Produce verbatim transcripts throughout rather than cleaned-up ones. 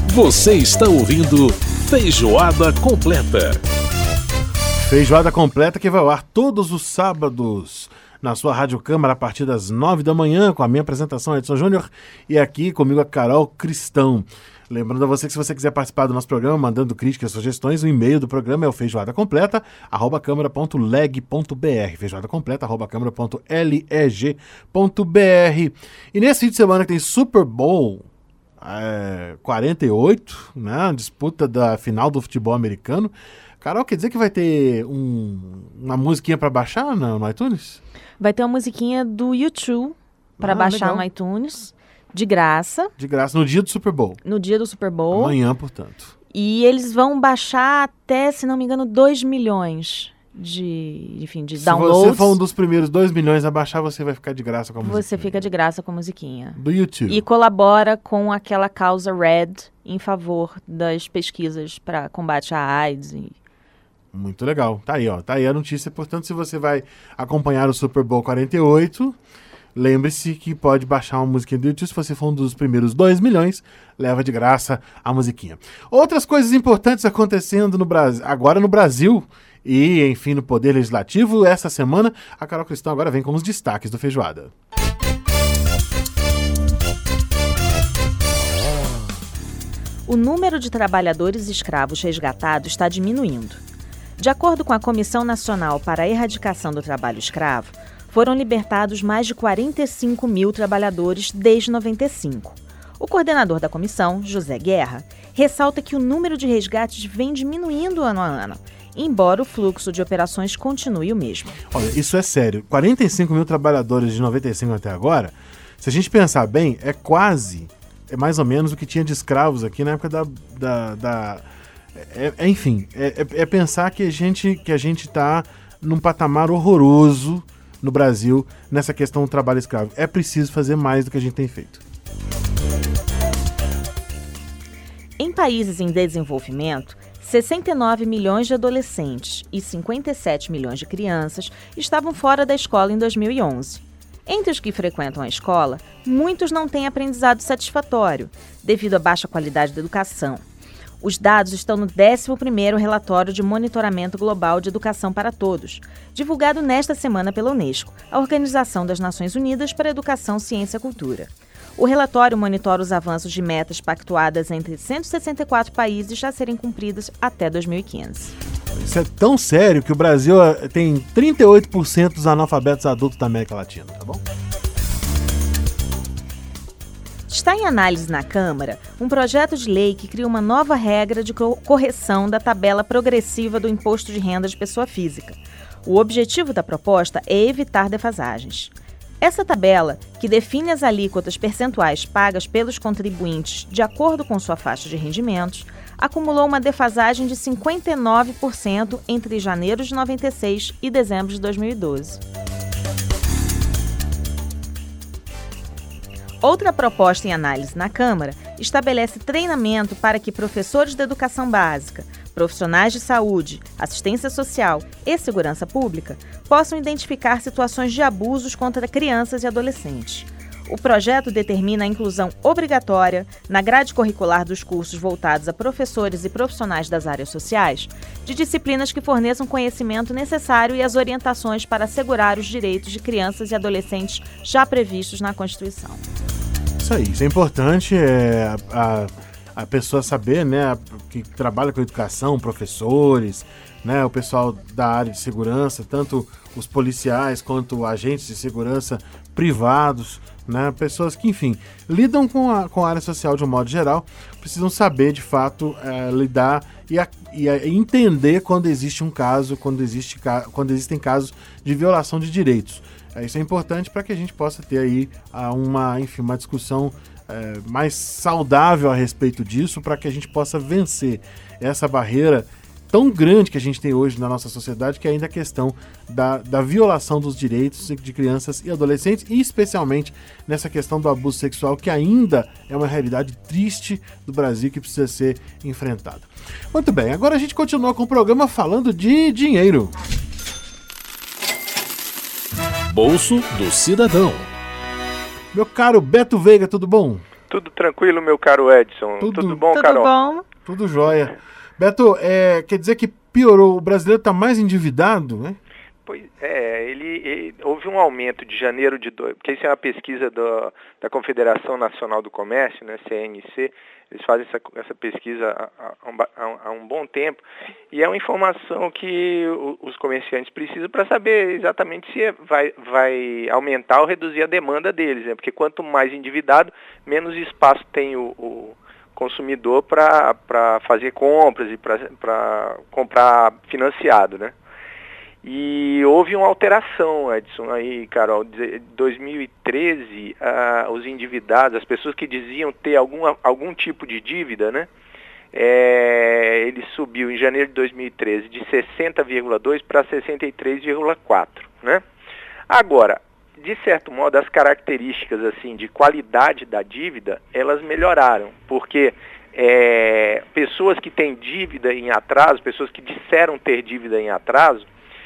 Você está ouvindo Feijoada Completa. Feijoada Completa que vai ao ar todos os sábados na sua Rádio Câmara a partir das nove da manhã, com a minha apresentação Edson Júnior e aqui comigo a Carol Cristão. Lembrando a você que se você quiser participar do nosso programa, mandando críticas, sugestões, o e-mail do programa é o feijoada completa arroba câmara ponto leg ponto br, feijoada completa arroba câmara ponto leg ponto br. E nesse fim de semana que tem Super Bowl é, quarenta e oito, né, disputa da final do futebol americano, Carol, quer dizer que vai ter um, uma musiquinha para baixar no, no iTunes? Vai ter uma musiquinha do YouTube para ah, baixar legal. no iTunes, de graça. De graça, no dia do Super Bowl. No dia do Super Bowl. Amanhã, portanto. E eles vão baixar até, se não me engano, dois milhões de, enfim, de se downloads. Se você for um dos primeiros dois milhões a baixar, você vai ficar de graça com a musiquinha. Você fica de graça com a musiquinha. Do YouTube. E colabora com aquela causa Red em favor das pesquisas para combate à AIDS e... Muito legal. Tá aí, ó. Tá aí a notícia. Portanto, se você vai acompanhar o Super Bowl quarenta e oito, lembre-se que pode baixar uma musiquinha do YouTube. Se você for um dos primeiros dois milhões, leva de graça a musiquinha. Outras coisas importantes acontecendo no Brasil, agora no Brasil e, enfim, no Poder Legislativo. Essa semana, a Carol Cristão agora vem com os destaques do Feijoada. O número de trabalhadores escravos resgatados está diminuindo. De acordo com a Comissão Nacional para a Erradicação do Trabalho Escravo, foram libertados mais de quarenta e cinco mil trabalhadores desde noventa e cinco. O coordenador da comissão, José Guerra, ressalta que o número de resgates vem diminuindo ano a ano, embora o fluxo de operações continue o mesmo. Olha, isso é sério. quarenta e cinco mil trabalhadores de noventa e cinco até agora, se a gente pensar bem, é quase, é mais ou menos o que tinha de escravos aqui na época da... da, da É, é, enfim, é, é, é pensar que a gente que a gente está num patamar horroroso no Brasil nessa questão do trabalho escravo. É preciso fazer mais do que a gente tem feito. Em países em desenvolvimento, sessenta e nove milhões de adolescentes e cinquenta e sete milhões de crianças estavam fora da escola em dois mil e onze. Entre os que frequentam a escola, muitos não têm aprendizado satisfatório, devido à baixa qualidade da educação. Os dados estão no décimo primeiro Relatório de Monitoramento Global de Educação para Todos, divulgado nesta semana pela Unesco, a Organização das Nações Unidas para a Educação, Ciência e Cultura. O relatório monitora os avanços de metas pactuadas entre cento e sessenta e quatro países a serem cumpridas até dois mil e quinze. Isso é tão sério que o Brasil tem trinta e oito por cento dos analfabetos adultos da América Latina, tá bom? Está em análise na Câmara um projeto de lei que cria uma nova regra de correção da tabela progressiva do Imposto de Renda de Pessoa Física. O objetivo da proposta é evitar defasagens. Essa tabela, que define as alíquotas percentuais pagas pelos contribuintes de acordo com sua faixa de rendimentos, acumulou uma defasagem de cinquenta e nove por cento entre janeiro de noventa e seis e dezembro de dois mil e doze. Outra proposta em análise na Câmara estabelece treinamento para que professores de educação básica, profissionais de saúde, assistência social e segurança pública possam identificar situações de abusos contra crianças e adolescentes. O projeto determina a inclusão obrigatória na grade curricular dos cursos voltados a professores e profissionais das áreas sociais de disciplinas que forneçam conhecimento necessário e as orientações para assegurar os direitos de crianças e adolescentes já previstos na Constituição. Isso aí, isso é importante, é, a, a pessoa saber, né, que trabalha com educação, professores, né, o pessoal da área de segurança, tanto os policiais quanto agentes de segurança privados, né, pessoas que, enfim, lidam com a, com a área social de um modo geral, precisam saber, de fato, é, lidar e, a, e a, entender quando existe um caso, quando, existe, quando existem casos de violação de direitos. É, isso é importante para que a gente possa ter aí uma, enfim, uma discussão é, mais saudável a respeito disso, para que a gente possa vencer essa barreira tão grande que a gente tem hoje na nossa sociedade, que é ainda a questão da, da violação dos direitos de crianças e adolescentes, e especialmente nessa questão do abuso sexual, que ainda é uma realidade triste do Brasil que precisa ser enfrentada. Muito bem, agora a gente continua com o programa falando de dinheiro. Bolso do Cidadão. Meu caro Beto Veiga, tudo bom? Tudo tranquilo, meu caro Edson? Tudo, Tudo bom, Tudo Carol? bom? Tudo jóia. Beto, é, quer dizer que piorou, o brasileiro está mais endividado, né? Pois é, ele, ele, houve um aumento de janeiro de... Do, porque isso é uma pesquisa do, da Confederação Nacional do Comércio, né, C N C, eles fazem essa, essa pesquisa há, há, há um bom tempo, e é uma informação que o, os comerciantes precisam para saber exatamente se vai, vai aumentar ou reduzir a demanda deles, né, porque quanto mais endividado, menos espaço tem o... o consumidor para fazer compras e para comprar financiado, né? E houve uma alteração, Edson, aí, Carol, em dois mil e treze, ah, os endividados, as pessoas que diziam ter algum, algum tipo de dívida, né? É, ele subiu em janeiro de dois mil e treze de sessenta vírgula dois para sessenta e três vírgula quatro, né? Agora, de certo modo, as características assim de qualidade da dívida, elas melhoraram, porque é, pessoas que têm dívida em atraso, pessoas que disseram ter dívida em atraso,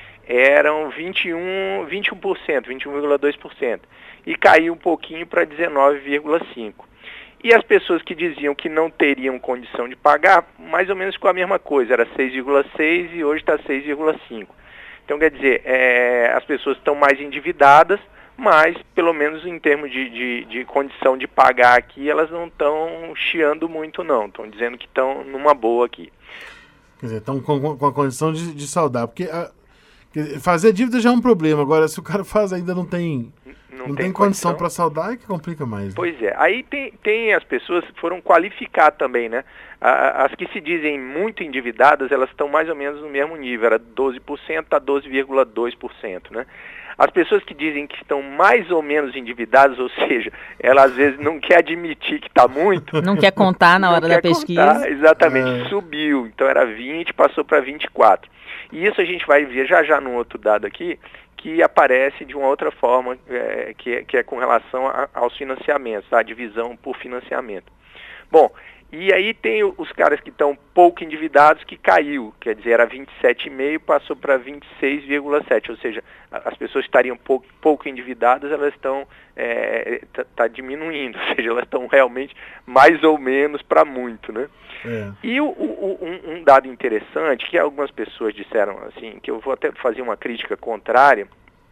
eram vinte e um, vinte e um por cento, vinte e um vírgula dois por cento, e caiu um pouquinho para dezenove vírgula cinco por cento. E as pessoas que diziam que não teriam condição de pagar, mais ou menos com a mesma coisa, era seis vírgula seis por cento e hoje está seis vírgula cinco por cento. Então, quer dizer, é, as pessoas estão mais endividadas, mas, pelo menos em termos de, de, de condição de pagar aqui, elas não estão chiando muito, não. Estão dizendo que estão numa boa aqui. Quer dizer, estão com, com a condição de, de saldar. Porque a, fazer dívida já é um problema. Agora, se o cara faz ainda não tem, não, não tem, tem condição para saldar, é que complica mais. Né? Pois é. Aí tem, tem as pessoas que foram qualificar também, né? As que se dizem muito endividadas, elas estão mais ou menos no mesmo nível. Era doze por cento a doze vírgula dois por cento, né? As pessoas que dizem que estão mais ou menos endividadas, ou seja, ela às vezes não quer admitir que está muito. Não quer contar na hora da pesquisa. Contar, exatamente, é. Subiu. Então era vinte, passou para vinte e quatro. E isso a gente vai ver já já num outro dado aqui, que aparece de uma outra forma, é, que, é, que é com relação a, aos financiamentos, tá? A divisão por financiamento. Bom, e aí tem os caras que estão pouco endividados, que caiu, quer dizer, era vinte e sete vírgula cinco, passou para vinte e seis vírgula sete, ou seja, as pessoas que estariam pouco, pouco endividadas, elas estão, é, tá, tá diminuindo, ou seja, elas estão realmente mais ou menos para muito, né? É. E o, o, um, um dado interessante, que algumas pessoas disseram assim, que eu vou até fazer uma crítica contrária,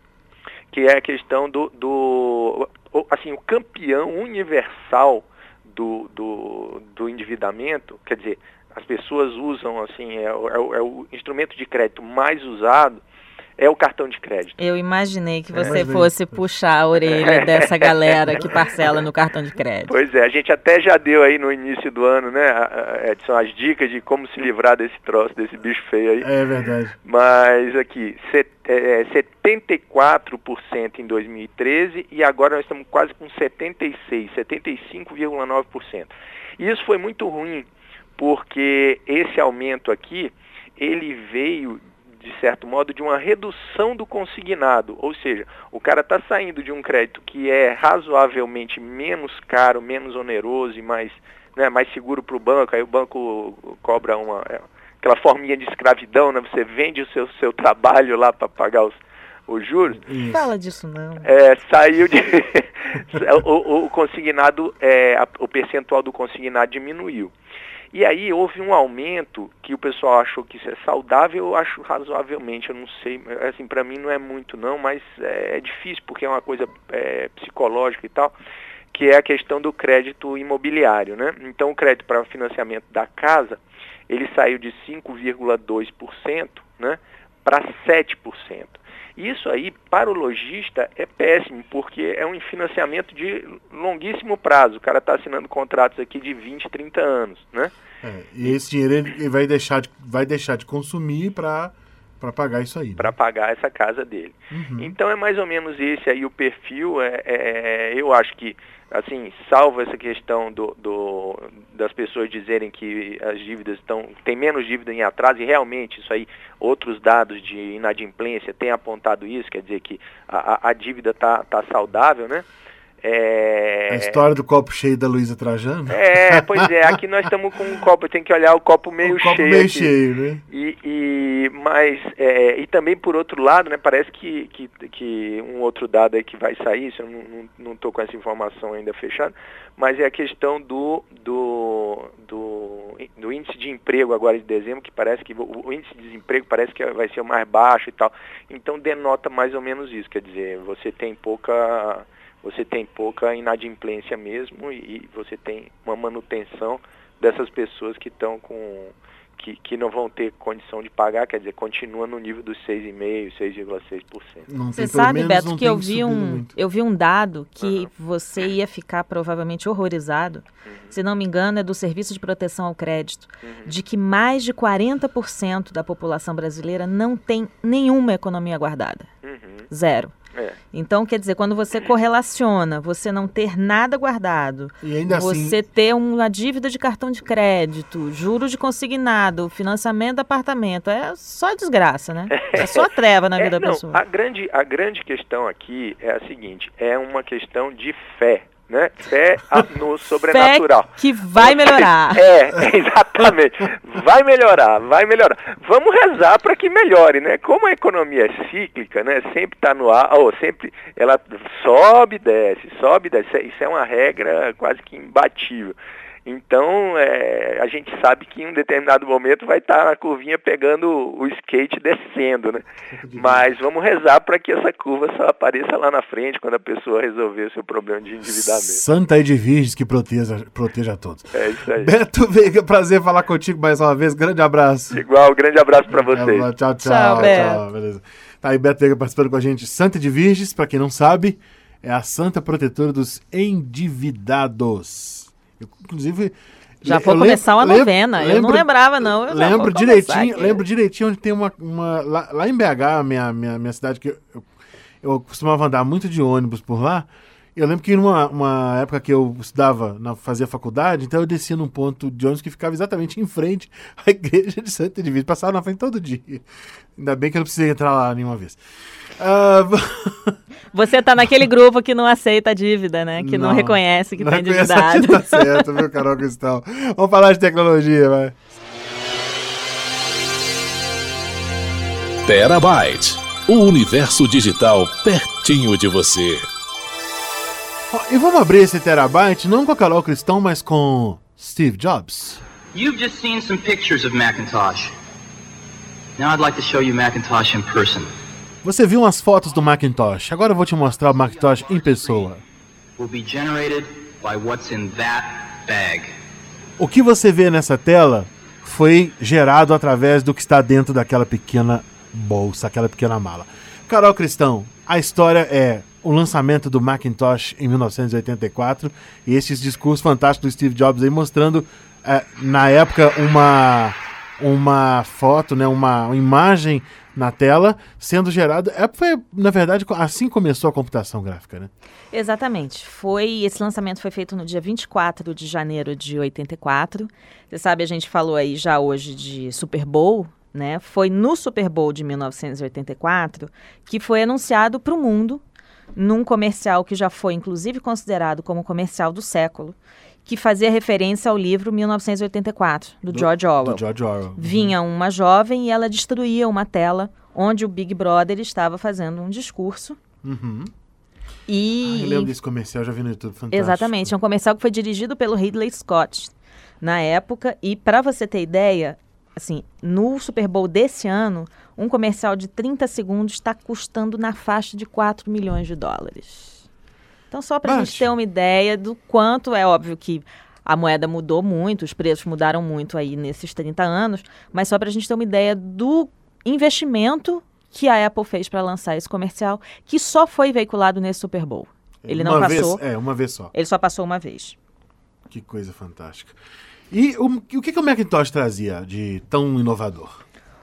que é a questão do, do assim, o campeão universal Do, do, do endividamento, quer dizer, as pessoas usam, assim, é, é, é o instrumento de crédito mais usado, é o cartão de crédito. Eu imaginei que você é. fosse puxar a orelha é. dessa galera que parcela no cartão de crédito. Pois é, a gente até já deu aí no início do ano, né, Edson, as dicas de como se livrar desse troço, desse bicho feio aí. É verdade. Mas aqui, é, setenta e quatro por cento em dois mil e treze e agora nós estamos quase com setenta e seis por cento, setenta e cinco vírgula nove por cento. E isso foi muito ruim, porque esse aumento aqui, ele veio de certo modo, de uma redução do consignado, ou seja, o cara está saindo de um crédito que é razoavelmente menos caro, menos oneroso e mais, né, mais seguro para o banco, aí o banco cobra uma, aquela forminha de escravidão, né, você vende o seu, seu trabalho lá para pagar os, os juros. Não fala disso não. É, saiu de... o, o consignado, é, a, o percentual do consignado diminuiu. E aí houve um aumento que o pessoal achou que isso é saudável, eu acho razoavelmente, eu não sei, assim, para mim não é muito não, mas é, é difícil porque é uma coisa é, psicológica e tal, que é a questão do crédito imobiliário, né? Então o crédito para financiamento da casa, ele saiu de cinco vírgula dois por cento, né, para sete por cento. Isso aí, para o lojista, é péssimo, porque é um financiamento de longuíssimo prazo. O cara está assinando contratos aqui de vinte, trinta anos, né? É, e esse dinheiro ele vai deixar de, vai deixar de consumir para para pagar isso aí. Né? Para pagar essa casa dele. Uhum. Então é mais ou menos esse aí o perfil. É, é, eu acho que, assim, salvo essa questão do, do, das pessoas dizerem que as dívidas estão, tem menos dívida em atraso, e realmente isso aí, outros dados de inadimplência têm apontado isso, quer dizer que a, a dívida está tá saudável, né? É... A história do copo cheio da Luísa Trajano? É, pois é, aqui nós estamos com um copo, tem que olhar o copo meio o copo cheio. meio aqui. cheio, né? E, e, mas, é, e também por outro lado, né, parece que, que, que um outro dado aí que vai sair, isso eu não estou com essa informação ainda fechada, mas é a questão do, do, do, do índice de emprego agora de dezembro, que parece que o, o índice de desemprego parece que vai ser o mais baixo e tal. Então denota mais ou menos isso, quer dizer, você tem pouca... Você tem pouca inadimplência mesmo e, e você tem uma manutenção dessas pessoas que estão com que, que não vão ter condição de pagar, quer dizer, continua no nível dos seis vírgula cinco por cento, seis vírgula seis por cento. Você sabe, Beto, que eu vi, um, muito. eu vi um dado que Uhum. você ia ficar provavelmente horrorizado, Uhum. se não me engano, é do Serviço de Proteção ao Crédito, Uhum. de que mais de quarenta por cento da população brasileira não tem nenhuma economia guardada. Uhum. Zero. É. Então, quer dizer, quando você correlaciona você não ter nada guardado, E ainda você assim, ter uma dívida de cartão de crédito, juros de consignado, financiamento de apartamento, é só desgraça, né? É só treva na É, vida da não, pessoa. a grande, a grande questão aqui é a seguinte, é uma questão de fé, né? Fé a- no sobrenatural. Fé que vai melhorar. É, exatamente. Vai melhorar, vai melhorar. Vamos rezar para que melhore, né? Como a economia é cíclica, né? Sempre está no ar, ou sempre ela sobe e desce, sobe e desce. Isso é uma regra quase que imbatível. Então, é, a gente sabe que em um determinado momento vai estar a curvinha pegando o skate descendo, né? Mas vamos rezar para que essa curva só apareça lá na frente quando a pessoa resolver o seu problema de endividamento. Santa Edviges que proteja, proteja a todos. É isso aí. Beto Veiga, prazer falar contigo mais uma vez. Grande abraço. Igual, grande abraço para vocês. É, tchau, tchau. Tchau, Beto. Beleza. Tá aí Beto Veiga participando com a gente. Santa Edviges, para quem não sabe, é a santa protetora dos endividados. Eu, inclusive, Já eu vou lembro- começar uma lembro- novena. Eu não lembro- lembrava, não. Eu já lembro vou direitinho, começar aqui. lembro direitinho onde tem uma, uma lá, lá em B H, minha, minha, minha cidade, que eu, eu costumava andar muito de ônibus por lá. Eu lembro que numa uma época que eu estudava, na, fazia faculdade, então eu descia num ponto de ônibus que ficava exatamente em frente à igreja de Santa Edviges. Passava na frente todo dia. Ainda bem que eu não precisei entrar lá nenhuma vez. Ah, Você tá naquele grupo que não aceita a dívida, né? Que não, Não, reconhece que não tá reconhece endividado. que tá certo, viu, Carol Cristão? Vamos falar de tecnologia, vai. Terabyte, o universo digital pertinho de você. Ó, e vamos abrir esse terabyte não com a Carol Cristão, mas com Steve Jobs. You've just seen some pictures of Macintosh. Now I'd like to show you Macintosh in person. Você viu umas fotos do Macintosh, agora eu vou te mostrar o Macintosh em pessoa. Will be generated by what's in that bag. O que você vê nessa tela foi gerado através do que está dentro daquela pequena bolsa, aquela pequena mala. Carol Cristão, a história é o lançamento do Macintosh em mil novecentos e oitenta e quatro e esses discursos fantásticos do Steve Jobs aí mostrando, é, na época, uma, uma foto, né, uma, uma imagem na tela sendo gerada. É, foi, na verdade, assim começou a computação gráfica, né? Exatamente. Foi, esse lançamento foi feito no dia vinte e quatro de janeiro de oitenta e quatro. Você sabe, a gente falou aí já hoje de Super Bowl, né? Foi no Super Bowl de mil novecentos e oitenta e quatro que foi anunciado para o mundo, num comercial que já foi, inclusive, considerado como o comercial do século, que fazia referência ao livro mil novecentos e oitenta e quatro, do, do George Orwell. Do George Orwell. Vinha uma jovem e ela destruía uma tela onde o Big Brother estava fazendo um discurso. Uhum. E... Ah, eu lembro desse comercial, já vi no YouTube, fantástico. Exatamente, é um comercial que foi dirigido pelo Ridley Scott na época. E para você ter ideia, assim, no Super Bowl desse ano, um comercial de trinta segundos está custando na faixa de quatro milhões de dólares. Então, só para a gente ter uma ideia do quanto, é óbvio que a moeda mudou muito, os preços mudaram muito aí nesses trinta anos, mas só para a gente ter uma ideia do investimento que a Apple fez para lançar esse comercial, que só foi veiculado nesse Super Bowl. Ele não uma passou. Vez, é, uma vez só. Ele só passou uma vez. Que coisa fantástica. E o, o que, que o Macintosh trazia de tão inovador?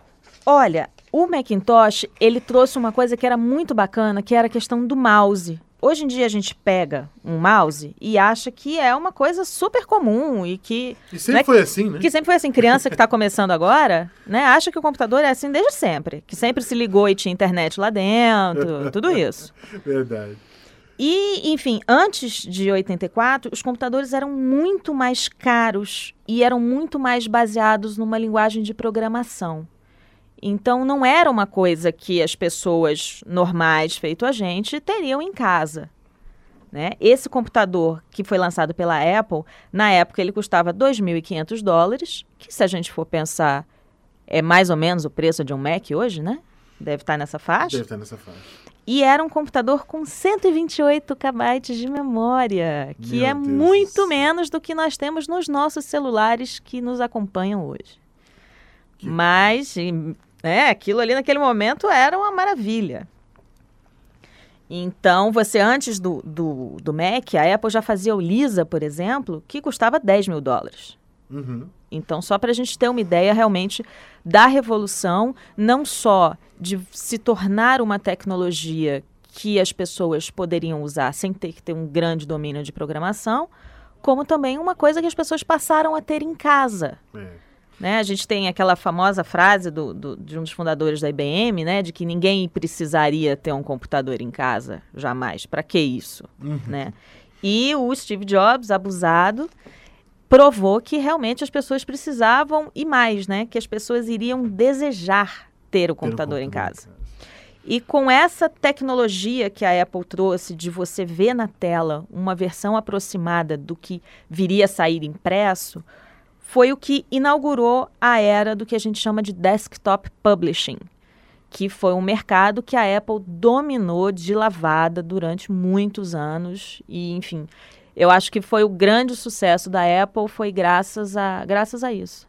Olha, o Macintosh, ele trouxe uma coisa que era muito bacana, que era a questão do mouse. Hoje em dia a gente pega um mouse e acha que é uma coisa super comum e que... E sempre né, foi assim, né? Que sempre foi assim. Criança que está começando agora, né, acha que o computador é assim desde sempre. Que sempre se ligou e tinha internet lá dentro, tudo isso. Verdade. E, enfim, antes de oitenta e quatro, os computadores eram muito mais caros e eram muito mais baseados numa linguagem de programação. Então, não era uma coisa que as pessoas normais, feito a gente, teriam em casa. Né? Esse computador que foi lançado pela Apple, na época ele custava dois mil e quinhentos dólares, que se a gente for pensar, é mais ou menos o preço de um Mac hoje, né? Deve estar nessa faixa. Deve estar nessa faixa. E era um computador com cento e vinte e oito gigabytes de memória, que Meu é Deus muito do céu. menos do que nós temos nos nossos celulares que nos acompanham hoje. Que... Mas, é, aquilo ali naquele momento era uma maravilha. Então, você antes do, do, do Mac, a Apple já fazia o Lisa, por exemplo, que custava dez mil dólares. Uhum. Então, só para a gente ter uma ideia realmente da revolução, não só de se tornar uma tecnologia que as pessoas poderiam usar sem ter que ter um grande domínio de programação, como também uma coisa que as pessoas passaram a ter em casa. É. Né? A gente tem aquela famosa frase do, do, de um dos fundadores da I B M, né, de que ninguém precisaria ter um computador em casa, jamais. Para que isso? Uhum. Né? E o Steve Jobs, abusado, provou que realmente as pessoas precisavam e mais, né, que as pessoas iriam desejar ter o computador, ter um computador em casa. Em casa. E com essa tecnologia que a Apple trouxe de você ver na tela uma versão aproximada do que viria a sair impresso, foi o que inaugurou a era do que a gente chama de desktop publishing, que foi um mercado que a Apple dominou de lavada durante muitos anos. E, enfim, eu acho que foi o grande sucesso da Apple, foi graças a, graças a isso.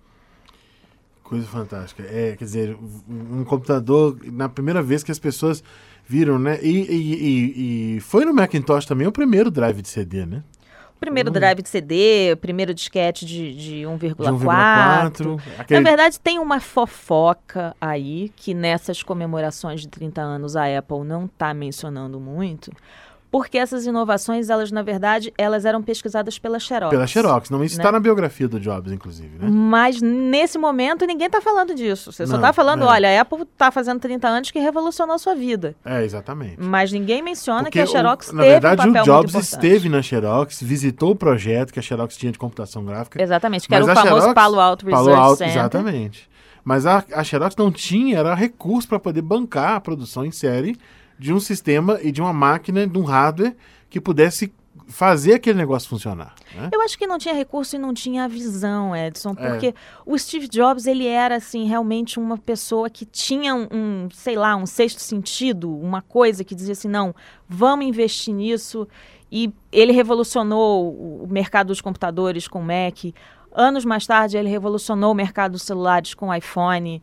Coisa fantástica. É, quer dizer, um computador, na primeira vez que as pessoas viram, né? E, e, e, e foi no Macintosh também o primeiro drive de C D, né? Primeiro drive de C D, primeiro disquete de, de um vírgula quatro. um vírgula quatro. Aquele... Na verdade, tem uma fofoca aí, que nessas comemorações de trinta anos a Apple não está mencionando muito, porque essas inovações, elas, na verdade, elas eram pesquisadas pela Xerox. Pela Xerox. Não, isso está né? na biografia do Jobs, inclusive, né? Mas, nesse momento, ninguém está falando disso. Você não, só está falando, é. olha, a Apple está fazendo trinta anos que revolucionou a sua vida. É, exatamente. Mas ninguém menciona Porque que a Xerox o, na teve verdade, um papel o Jobs muito importante. esteve na Xerox, visitou o projeto que a Xerox tinha de computação gráfica. Exatamente, que era o a famoso Xerox, Palo Alto Research Palo Alto, Center. Exatamente. Mas a, a Xerox não tinha, era recurso para poder bancar a produção em série de um sistema e de uma máquina, de um hardware que pudesse fazer aquele negócio funcionar. Né? Eu acho que não tinha recurso e não tinha a visão, Edson, porque É. o Steve Jobs, ele era, assim, realmente uma pessoa que tinha um, um, sei lá, um sexto sentido, uma coisa que dizia assim, não, vamos investir nisso, e ele revolucionou o mercado dos computadores com o Mac. Anos mais tarde, ele revolucionou o mercado dos celulares com o iPhone,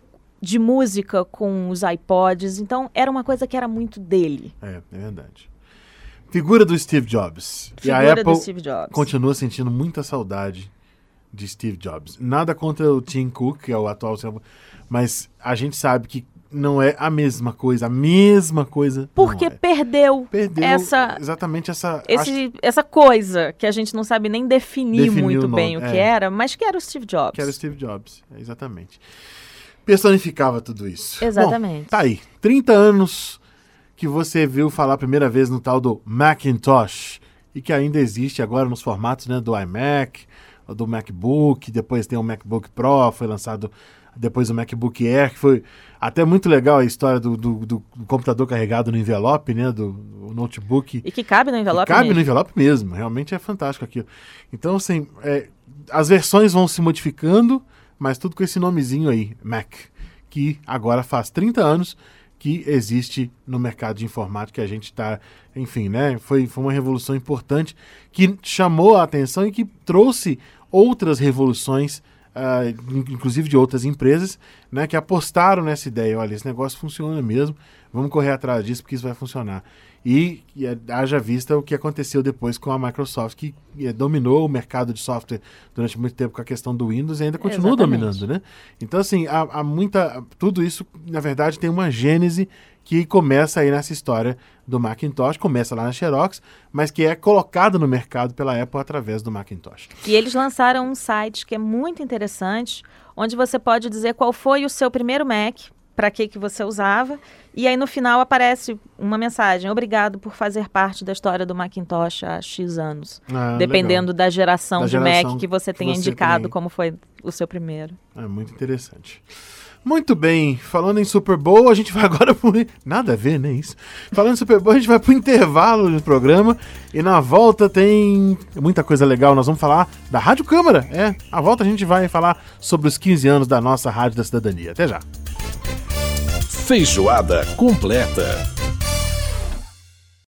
de música com os iPods, então era uma coisa que era muito dele. É, é verdade. Figura do Steve Jobs. Figura e a Apple do Steve Jobs. continua sentindo muita saudade de Steve Jobs. Nada contra o Tim Cook, que é o atual, mas a gente sabe que não é a mesma coisa, a mesma coisa. Porque não é. perdeu, Perdeu essa, exatamente essa, esse, acho, essa coisa que a gente não sabe nem definir Definiu muito o nome, bem o que é. era, mas que era o Steve Jobs. que era o Steve Jobs, exatamente. Personificava tudo isso. Exatamente. Bom, tá aí, trinta anos que você viu falar a primeira vez no tal do Macintosh e que ainda existe agora nos formatos, né, do iMac, do MacBook, depois tem o MacBook Pro, foi lançado depois o MacBook Air, que foi até muito legal a história do, do, do computador carregado no envelope, né, do, do notebook. E que cabe no envelope que cabe mesmo. no envelope mesmo, realmente é fantástico aquilo. Então, assim, é, as versões vão se modificando, mas tudo com esse nomezinho aí, Mac, que agora faz trinta anos que existe no mercado de informática, que a gente está, enfim, né, foi, foi uma revolução importante que chamou a atenção e que trouxe outras revoluções, uh, inclusive de outras empresas, né, que apostaram nessa ideia, olha, esse negócio funciona mesmo, vamos correr atrás disso porque isso vai funcionar. E, e haja vista o que aconteceu depois com a Microsoft, que eh, dominou o mercado de software durante muito tempo com a questão do Windows e ainda continua Exatamente. dominando, né? Então, assim, há, há muita... Tudo isso, na verdade, tem uma gênese que começa aí nessa história do Macintosh, começa lá na Xerox, mas que é colocado no mercado pela Apple através do Macintosh. E eles lançaram um site que é muito interessante, onde você pode dizer qual foi o seu primeiro Mac, para que, que você usava. E aí no final aparece uma mensagem: obrigado por fazer parte da história do Macintosh há X anos. Ah, dependendo legal. da geração Da de geração Mac que você que tenha você indicado tem. como foi o seu primeiro. É muito interessante. Muito bem, falando em Super Bowl, a gente vai agora pro... Nada a ver, né, isso? Falando em Super Bowl, a gente vai pro intervalo do programa e na volta tem muita coisa legal. Nós vamos falar da Rádio Câmara. É, à volta a gente vai falar sobre os quinze anos da nossa Rádio da Cidadania. Até já. Feijoada completa.